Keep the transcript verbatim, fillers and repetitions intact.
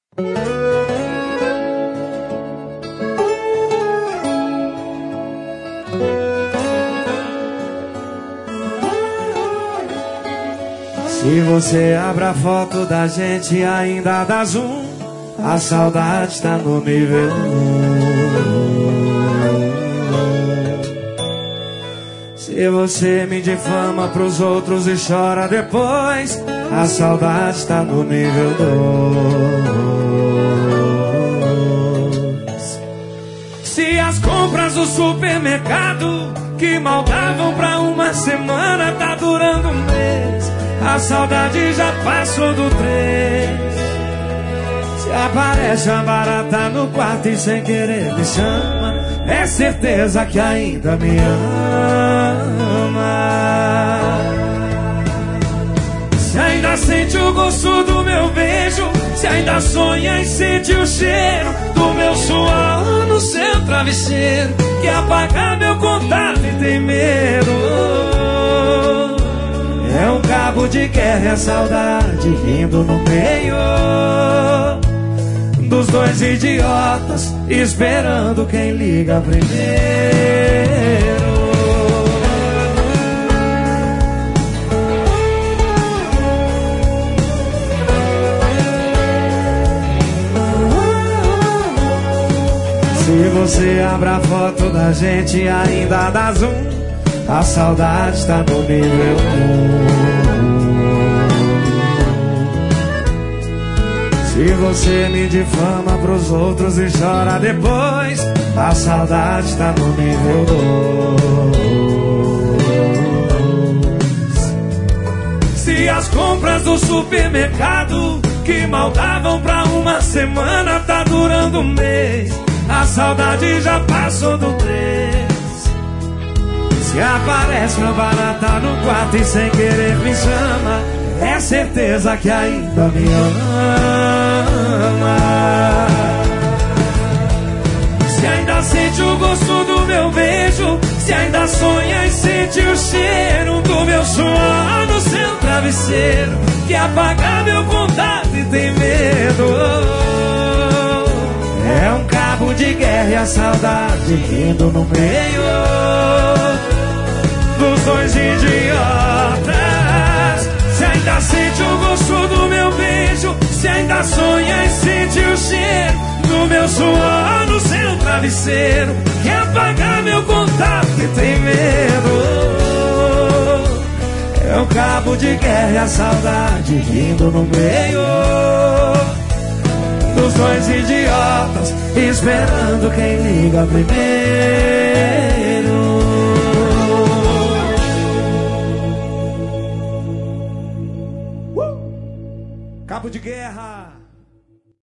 Se você abre a foto da gente ainda dá zoom, a saudade tá no nível um. Se você me difama pros outros e chora depois, a saudade tá no nível dois. Se as compras do supermercado que mal davam pra uma semana tá durando um mês, a saudade já passou do três. Se aparece uma barata no quarto e sem querer me chama, é certeza que ainda me ama. Se ainda sente o gosto do meu beijo, se ainda sonha e sente o cheiro do meu suor no seu travesseiro, que apagar meu contato e tem medo. É um cabo de guerra e a saudade rindo no meio dos dois idiotas, esperando quem liga primeiro. Se você abre a foto da gente ainda dá zoom, a saudade tá no nível um. Se você me difama pros outros e chora depois, a saudade tá no nível dois. Se as compras do supermercado que mal davam pra uma semana tá durando um mês, a saudade já passou do três. Se aparece uma barata no quarto e sem querer me chama, é certeza que ainda me ama. Se ainda sente o gosto do meu beijo, se ainda sonha e sente o cheiro do meu suor no seu travesseiro, que apagar meu contato e tem medo. É um cabo de guerra e a saudade rindo no meio dos dois idiotas. Se ainda sente o gosto do meu beijo, se ainda sonha e sente o cheiro do meu suor no seu travesseiro, que apagar meu contato e tem medo. É um cabo de guerra e a saudade rindo no meio dos dois idiotas, esperando quem liga primeiro. Cabo de guerra.